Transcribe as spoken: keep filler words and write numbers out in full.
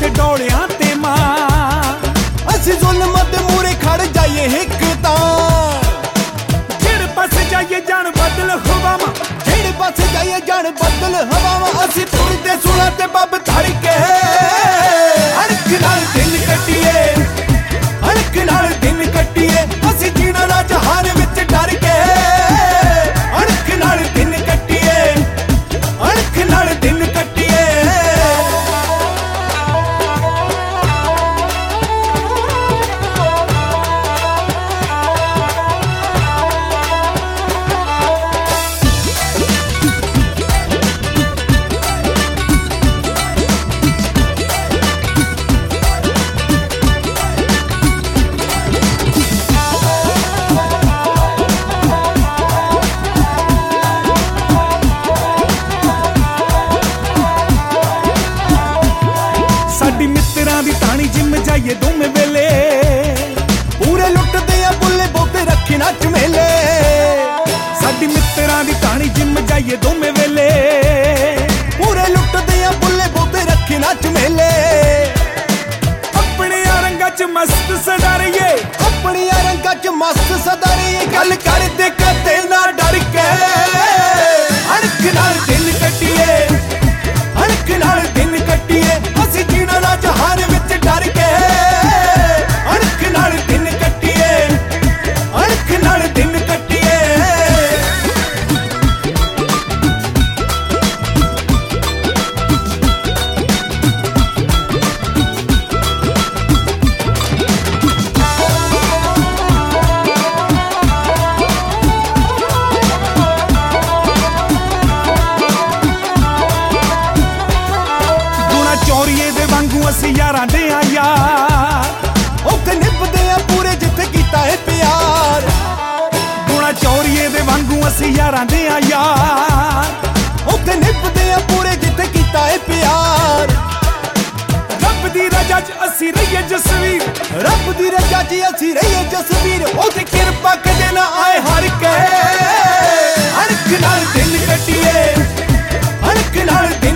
ਤੇ ਡੋਲਿਆਂ ਤੇ ਮਾਂ। ਅਸੀਂ ਜ਼ੁਲਮਾਂ ਦੇ ਮੂਹਰੇ ਖੜ ਜਾਈਏ ਇੱਕ ਤਾਂ, ਜਿਹੜੇ ਪਾਸੇ ਜਾਈਏ ਜਾਣ ਬਦਲ ਹਵਾਵਾਂ, ਜਿਹੜੇ ਪਾਸੇ ਜਾਈਏ ਜਾਣ ਬਦਲ ਹਵਾਵਾਂ। ਅਸੀਂ ਤੁਰਦੇ ਸੁਲਾਂ ਤੇ ਬੱਬ ਧੜ ਕੇ ਅਣਖ ਨਾਲ ਦਿਨ ਕੱਟੀਏ, ਅਣਖ ਨਾਲ ਦਿਨ ਕੱਟੀਏ। ਅਸੀਂ ਜੀਣਾ ਨਾ ਜਹਾਨ ਵਿੱਚ ਡਰ ਕੇ ਅਣਖ ਨਾਲ ਦਿਨ ਕੱਟੀਏ, ਅਣਖ ਨਾਲ ਦਿਨ ਕੱਟੀਏ। ਸਾਡੀ ਮਿੱਤਰਾਂ ਦੀ ਤਾਣੀ ਜਿੰਮ ਜਾਈਏ ਦੋਵੇਂ ਵੇਲੇ, ਪੂਰੇ ਲੁੱਟਦੇ ਆ ਬੁੱਲੇ ਬੋਤੇ ਰੱਖੇ ਨਾ ਝਮੇਲੇ। ਸਾਡੀ ਮਿੱਤਰਾਂ ਦੀ ਤਾਣੀ ਜਿੰਮ ਜਾਈਏ ਦੋਵੇਂ ਵੇਲੇ, ਪੂਰੇ ਲੁੱਟਦੇ ਆ ਬੁੱਲੇ ਬੋਤੇ ਰੱਖੇ ਨਾ ਝਮੇਲੇ। ਆਪਣੇ ਰੰਗਾਂ ਚ ਮਸਤ ਸਦਾਰੀਏ, ਆਪਣੀਆਂ ਰੰਗਾਂ ਚ ਮਸਤ ਸਦਾਰੀਏ। ਗੱਲ ਕਰਦੇ ਕਦੇ ਨਾ ਡਰ ਕੇ ਅਣਖ ਨਾਲ ਦਿਨ ਕੱਟੀਏ, ਅਣਖ ਨਾਲ ਦਿਨ ਕੱਟੀਏ। ਅਸੀਂ ਜੀਣਾ ਨਾ ਜਹਾਨ ਵਿੱਚ ਡਰ ਕੇ ਅਣਖ ਨਾਲ ਦਿਨ ਕੱਟੀਏ, ਅਣਖ ਨਾਲ ਦਿਨ ਕੱਟੀਏ। ਗੁਣਾ ਚੋਰੀਏ ਦੇ ਵਾਂਗੂ ਅਸੀਂ ਯਾਰਾਂ ਦੇ ਆ ਯਾਰ, ਉੱਥੇ ਨਿਭਦੇ ਆ ਪੂਰੇ ਜਿੱਥੇ ਕੀਤਾ ਏ ਪਿਆਰ। ਗੁਣਾ ਚੋਰੀਏ ਦੇ ਵਾਂਗੂ ਅਸੀਂ ਯਾਰਾਂ ਦੇ ਆ ਯਾਰ, ਉੱਥੇ ਨਿਭਦੇ ਆ ਪੂਰੇ ਜਿੱਥੇ ਕੀਤਾ ਏ ਪਿਆਰ। ਰੱਬ ਦੀ ਰਜ਼ਾ ਚ ਅਸੀਂ ਰਹੀਏ ਜਸਵੀਰ, ਰੱਬ ਦੀ ਰਜ਼ਾ 'ਚ ਅਸੀਂ ਰਹੀਏ ਜਸਵੀਰ। ਉਹਦੀ ਕਿਰਪਾ ਕਦੇ ਨਾ ਆਏ ਹਰ ਕੇ ਅਣਖ ਨਾਲ ਦਿਨ ਕੱਟੀਏ, ਅਣਖ ਨਾਲ ਦਿਨ